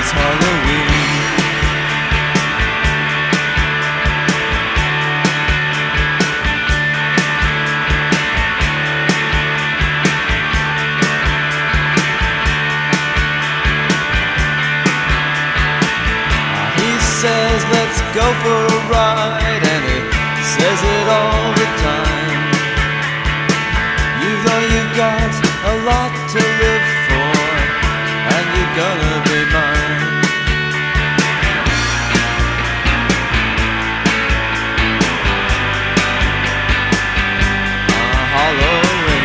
it's Halloween. He says let's go for a ride, and he says it all the time. You know you've got a lot to live for, and you're gonna be mine. Halloween.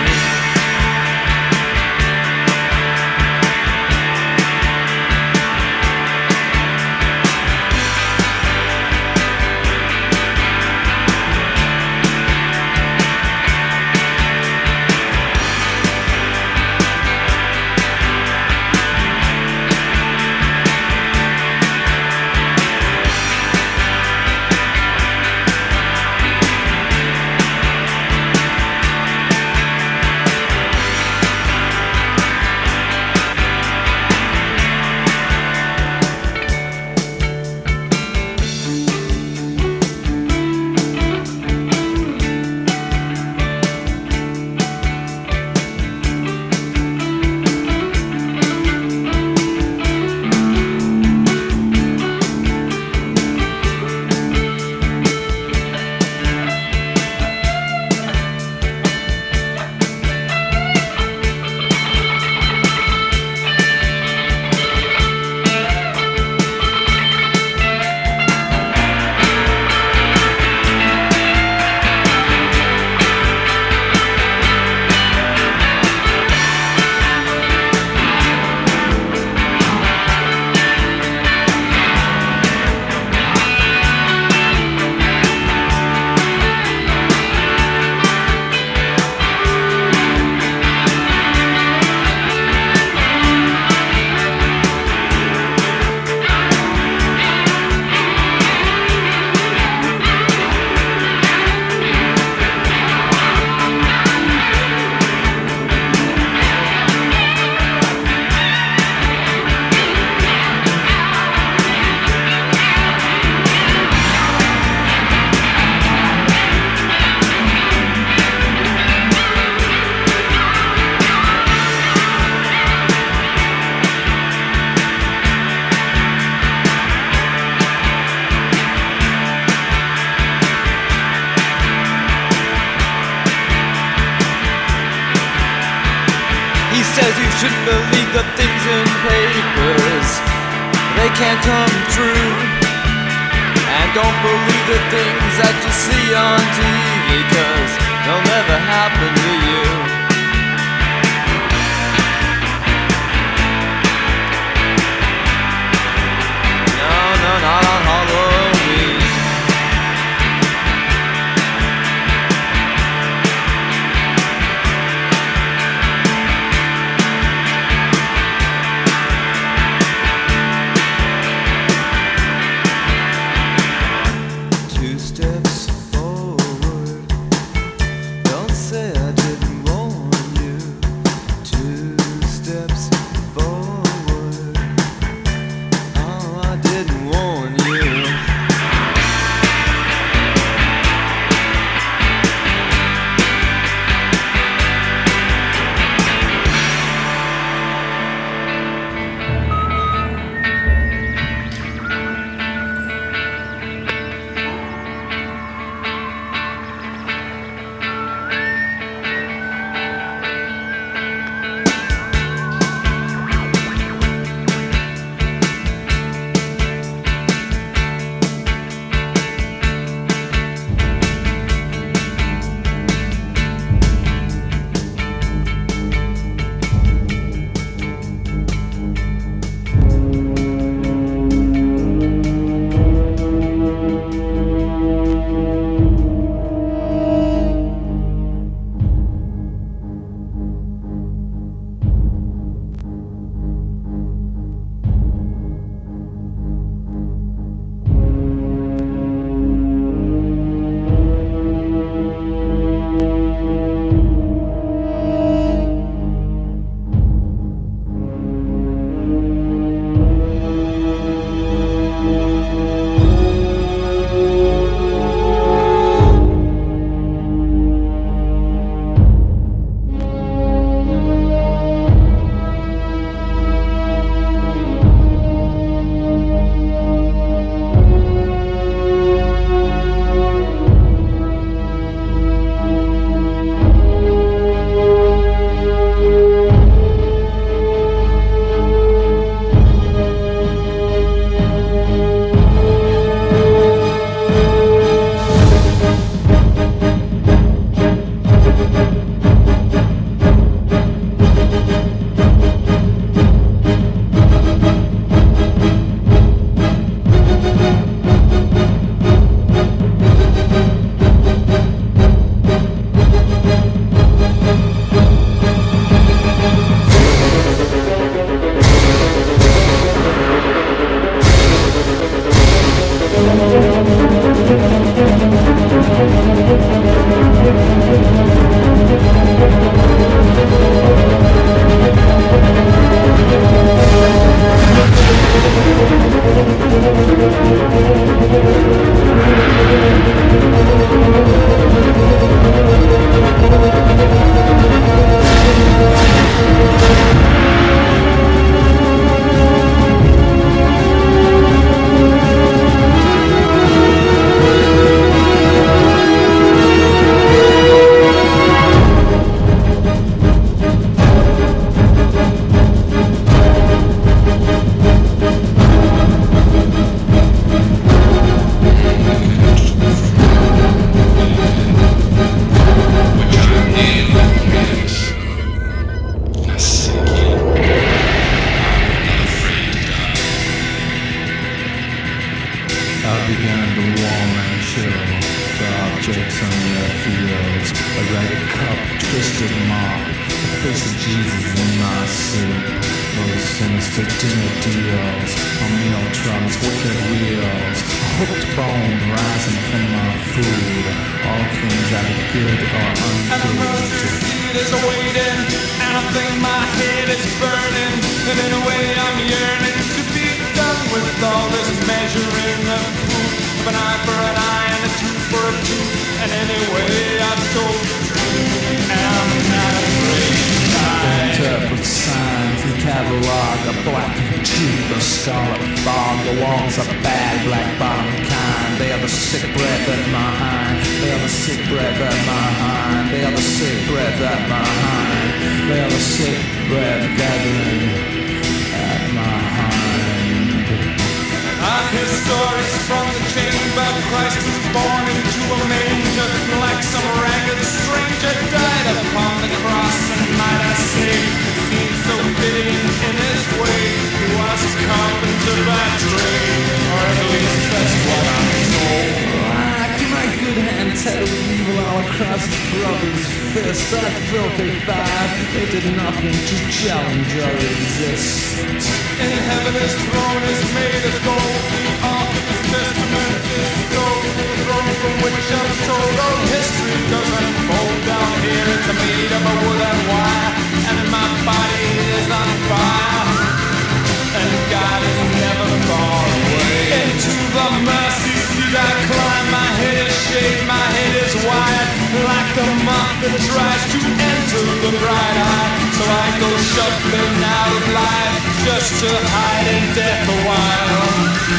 He says you shouldn't believe the things in papers, they can't come true. And don't believe the things that you see on TV, 'cause they'll never happen to you. No, no, not on Halloween. Steps forward, don't say I did jokes on your fields, a ragged cup, twisted mark, the face of Jesus in my suit. Those sinister dinner deals on meal trucks, wicked wheels, a hooked bone rising from my food, all things that are good or ungood. And the mercy seat is waiting, and I think my head is burning, and in a way I'm yearning to be done with all this measuring of proof, of an eye for an eye and a tooth for a tooth, and anyway I've told the truth, and I'm not afraid to die. Interpret signs, the catalog, a black tooth, a scarlet fog, the walls are bad, black bottom kind. They are the sick breath at my hind. They are the sick breath at my hind. They are the sick breath at my hind. They are the sick breath gathering at my hind. I hear stories from the chamber. Christ was born into a manger, like some ragged stranger died upon the cross. And might I say, it seems so fitting in his way. He was a carpenter by trade, or at least that's what I'm told. My good hand tattled evil all across his brother's fist. That filthy five, they did nothing to challenge or resist. In heaven his throne is made of gold, the ark of his testament is gold, the throne from which I'm told all history does unfold. Down here it's made of a wood and wire, and my body is on fire, and God is never far away. Into the mercy seat I climb, my head is shaved, my head is wide, like the moth that tries to enter the bright eye. So I go shuffling out of life, just to hide in death a while.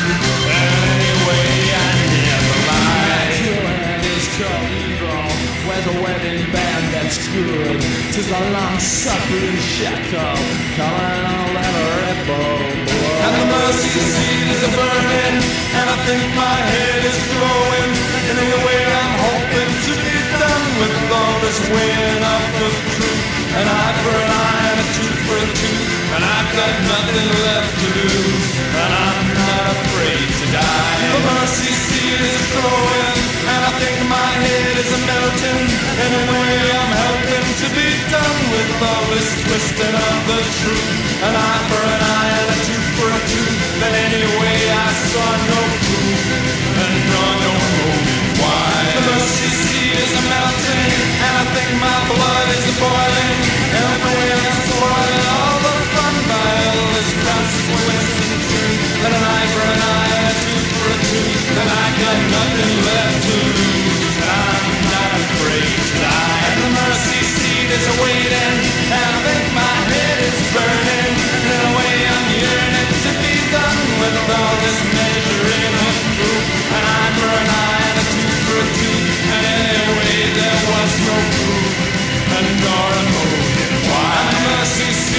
And anyway, I never lie. Your hand is called evil. Where's a wedding band that's good? 'Tis a long-suffering shackle, calling all that rebel blood. And the mercy seat is a burning, and I think my head is glowing. And in a way I'm hoping to be done with all this weighing of the truth. An eye for an eye and a tooth for a tooth, and I've got nothing left to lose, and I'm not afraid to die. The mercy seat is glowing, and I think my head is melting. In a way I'm helping to be done with all this twisting of the truth. An eye for an eye and a tooth for a tooth, but anyway I saw no proof, and none don't know me why. The mercy seat is melting, and I think my blood is boiling, and the way I'm spoiling all the fun by all this consequence and truth. And an eye for an eye and a tooth for a tooth, and I got nothing left to lose, and I'm not afraid to die. And the mercy seat is waiting, and I think my head is burning, and in a way I'm yearning to be done with all this measuring of truth. An eye for an eye and a tooth for a tooth, and anyway there was no proof, and nor a motive why. And the mercy seat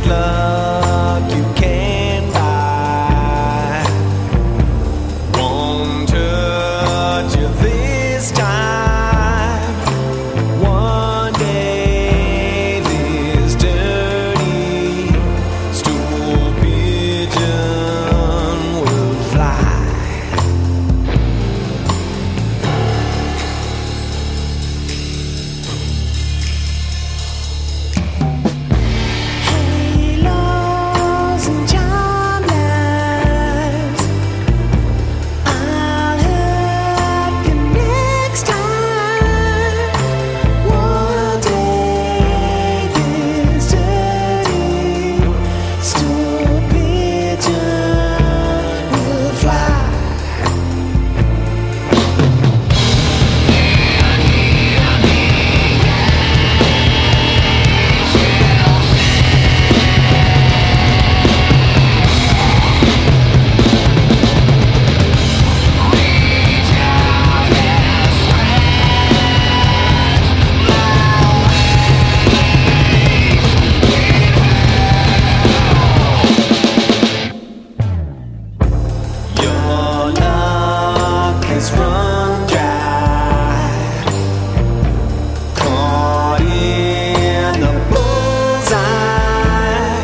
luck you can buy. Won't hurt you this time. One day this dirty stool pigeon will fly. Halos and charm lights, I'll help you next time. One day this dirty stool pigeon will fly. Your luck has run dry. Caught in the bullseye.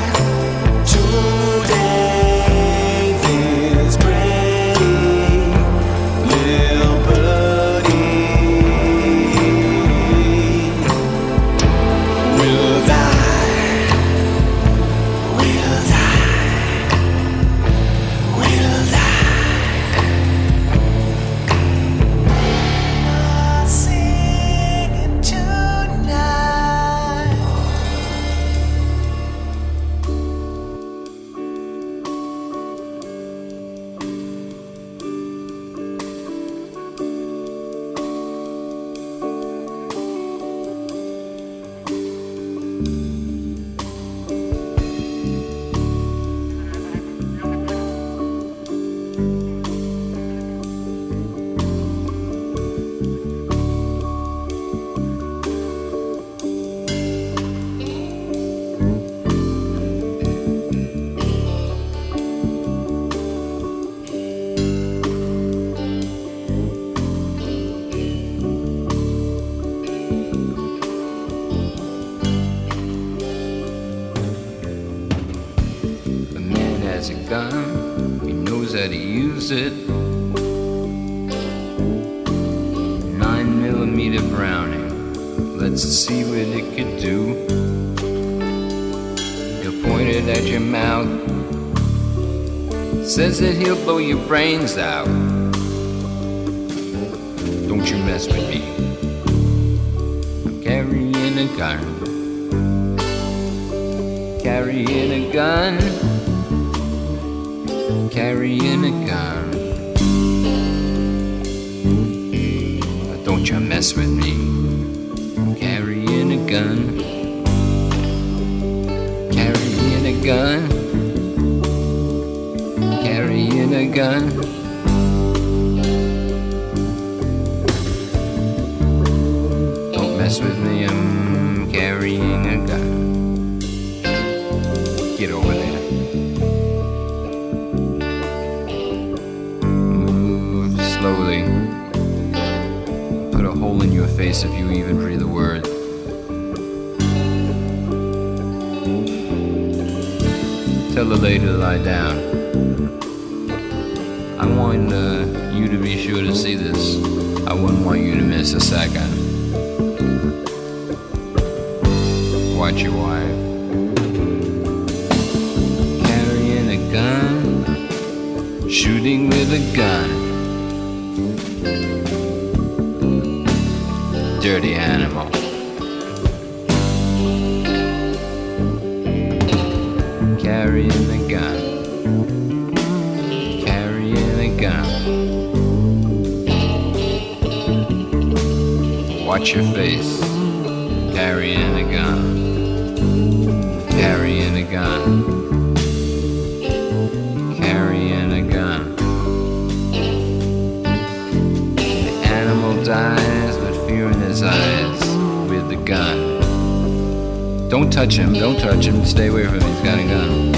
Today this pretty little birdie will die. Will die. Will die. Singing tonight. The man has a gun, he knows how to use it. 9mm Browning, let's see what it could do. He'll point it at your mouth, says that he'll blow your brains out. Don't you mess with me, I'm carrying a gun. Carrying a gun, carrying a gun. Don't you mess with me, I'm carrying a gun. Carrying a gun, carrying a gun. Don't mess with me, I'm carrying a gun. Get over there. Move slowly. Put a hole in your face if you even breathe a word. Tell the lady to lie down. I want you to be sure to see this. I wouldn't want you to miss a second. Watch your wife. Carrying a gun, shooting with a gun. Dirty animal. Carrying a gun, carrying a gun. Watch your face. Carrying a gun, carrying a gun, carrying a gun. The animal dies with fear in his eyes with the gun. Don't touch him. Don't touch him. Stay away from him. He's got a gun.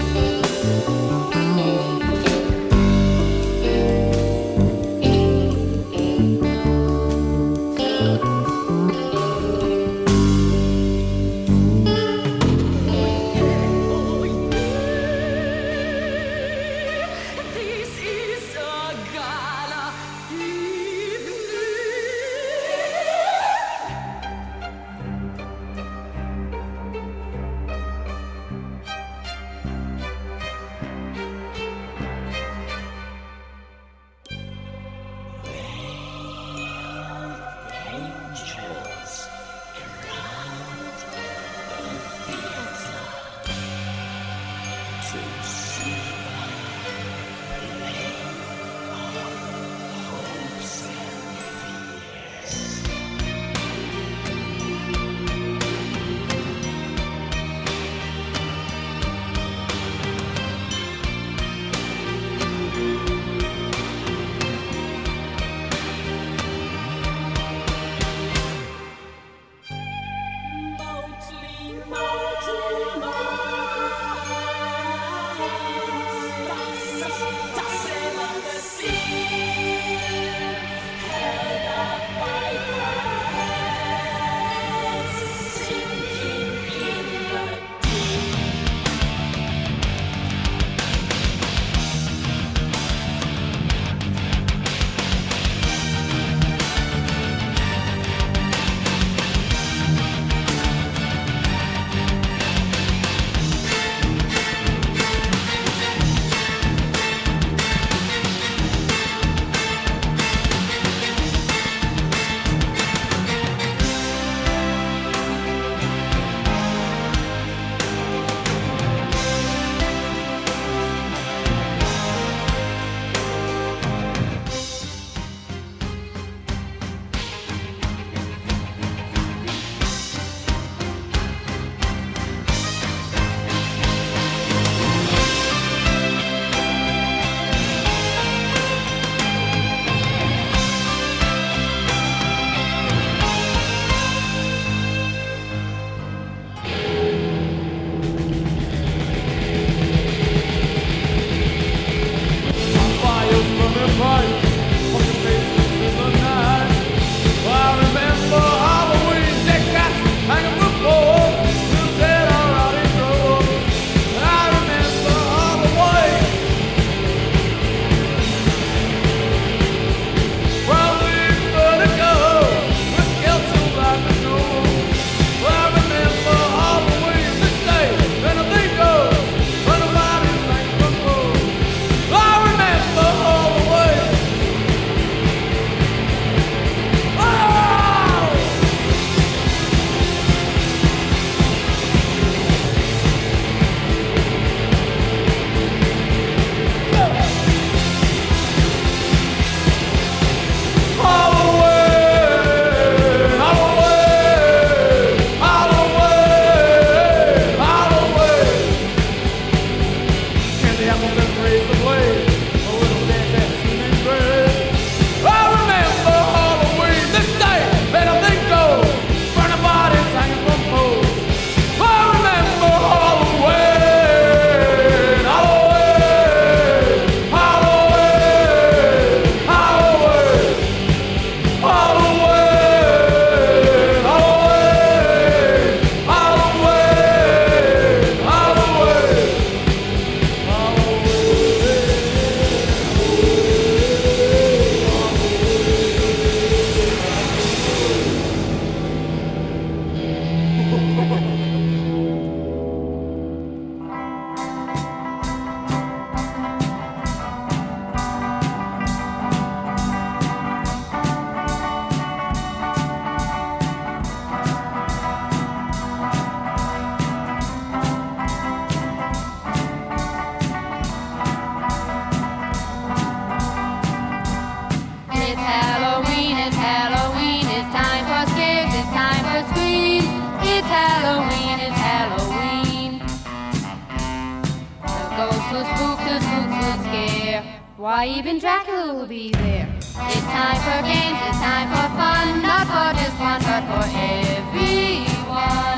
Why, even Dracula will be there. It's time for games, it's time for fun, not for just one, but for everyone.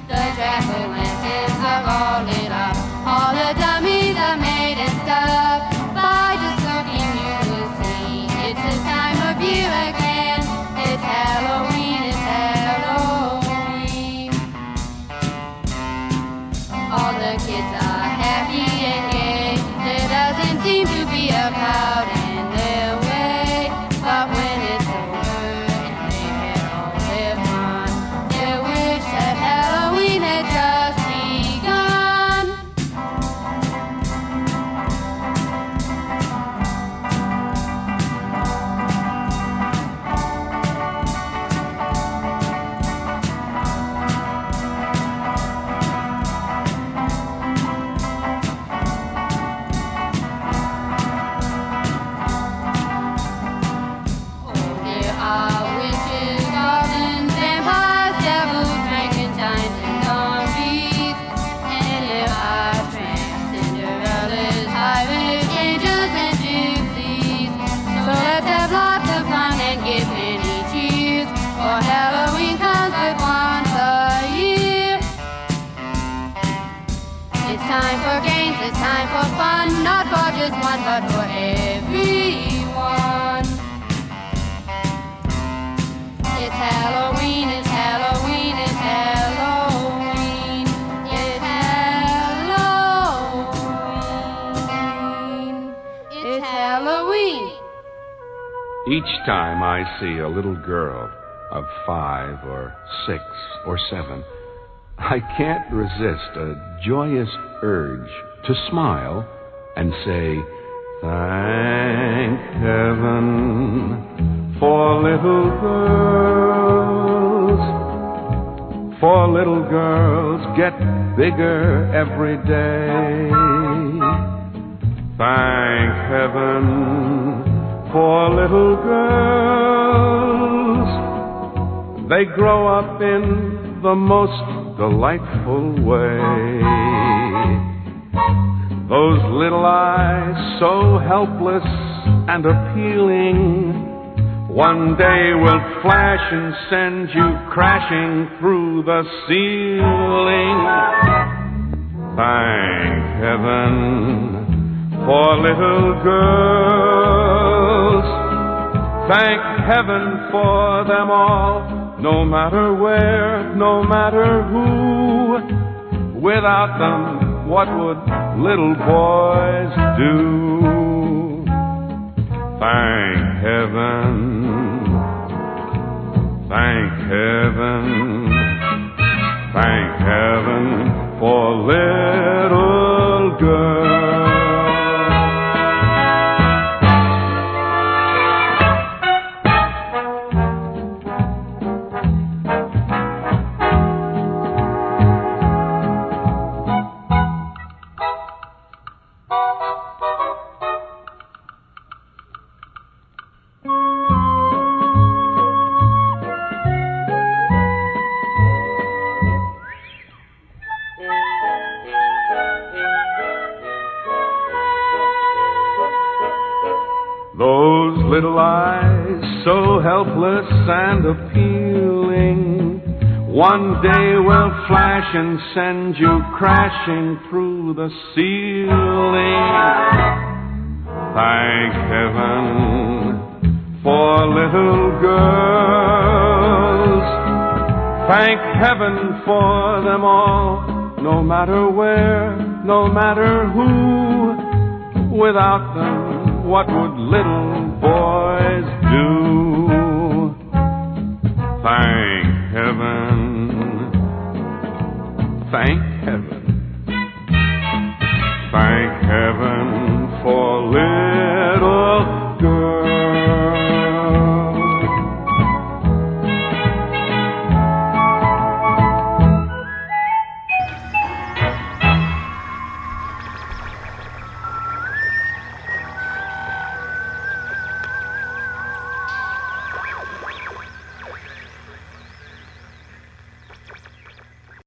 The jack-o'-lanterns are all lit up. All the dummies are made and stuff. By just looking you will see it's this time of year again. It's Halloween, it's Halloween. All the kids are happy and gay. There doesn't seem to be a cloud in their way. But when it's over and they had all their fun, they wish that Halloween had just begun. There are witches, goblins, vampires, devils, Frankensteins, and zombies. And there are tramps, Cinderellas, pirates, angels, and gypsies. So let's have lots of fun and give many cheers, for Halloween comes but once a year. It's time for games, it's time for fun, not for just one, but for everyone. It's Halloween, it's Halloween, it's Halloween. It's Halloween. It's Halloween. Each time I see a little girl of 5 or 6 or 7, I can't resist a joyous urge to smile and say, thank heaven for little girls. For little girls get bigger every day. Thank heaven for little girls. They grow up in the most delightful way. Those little eyes, so helpless and appealing, one day will flash and send you crashing through the ceiling. Thank heaven for little girls. Thank heaven for them all, no matter where, no matter who. Without them, what would little boys do? Thank heaven, thank heaven, thank heaven for little girls. Those little eyes, so helpless and appealing, one day will flash and send you crashing through the ceiling. Thank heaven for little girls. Thank heaven for them all, no matter where, no matter who. Without them, what would little boys do? Thank heaven, thank heaven, thank heaven